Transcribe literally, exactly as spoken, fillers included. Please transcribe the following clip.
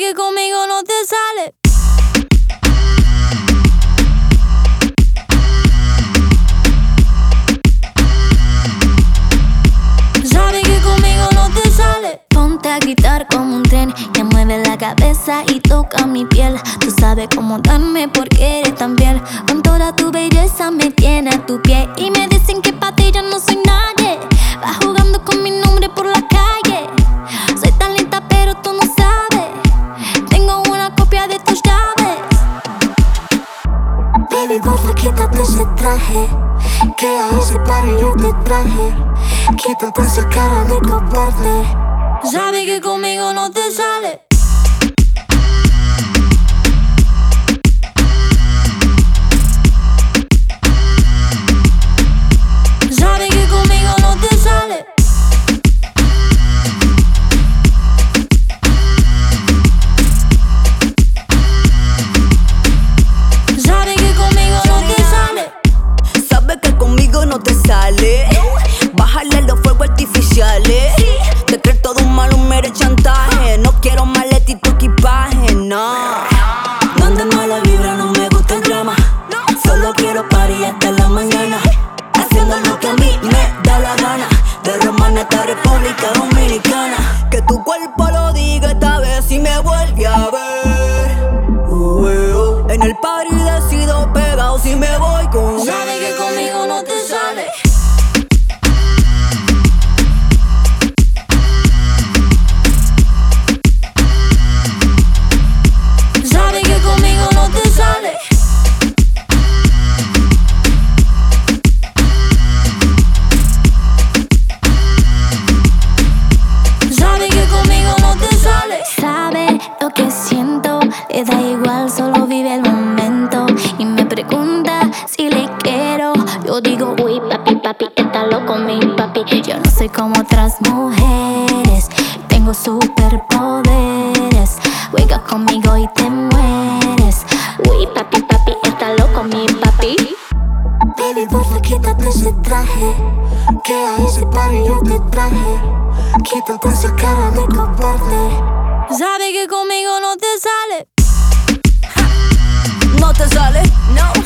que conmigo no te sale. Sabe que conmigo no te sale. Ponte a gritar como un tren que mueve la cabeza y toca mi piel. Tú sabes cómo darme porque eres tan fiel. Con toda tu belleza me tiene a tu pie. Y me dicen que pa' ti yo no soy nadie. Vas jugando con mi nombre por la calle. Soy tan lenta pero tú no sabes. Tengo una copia de tus llaves. Baby, porfa, quítate ese traje, que a ese party yo te traje. Quítate esa cara de cobarde. Sabe que conmigo no te sale. Sabe que conmigo no te sale. Sabe que conmigo no te sale. Sabe que conmigo no te sale. Bájale los fuegos artificiales. Te crees todo un mal, un mero chantaje. No quiero maleta y tu equipaje, no. No ande mala vibra, no me gusta el drama. Solo quiero party hasta la mañana, haciendo lo que a mí me da la gana. De Romana hasta República Dominicana. Que tu cuerpo lo diga esta vez si me vuelve a ver. Uh, eh, oh. En el party decido pegado si me voy con. Sabe que conmigo no te sale. Sabe que conmigo no te sale. Sabe que conmigo no te sale. Sabe lo que siento, le da igual, solo vive el momento. Y me pregunta si le quiero. Yo digo, uy, papi, papi, está loco mi papi. Yo no soy como otras mujeres, tengo superpoderes. Juega conmigo y te mueres. Uy, papi, papi, está loco mi papi. Baby, porfa, quítate ese traje, que a ese party yo te traje. Quítate esa cara de cobarde. Sabe que conmigo no te sale. No te sale, no.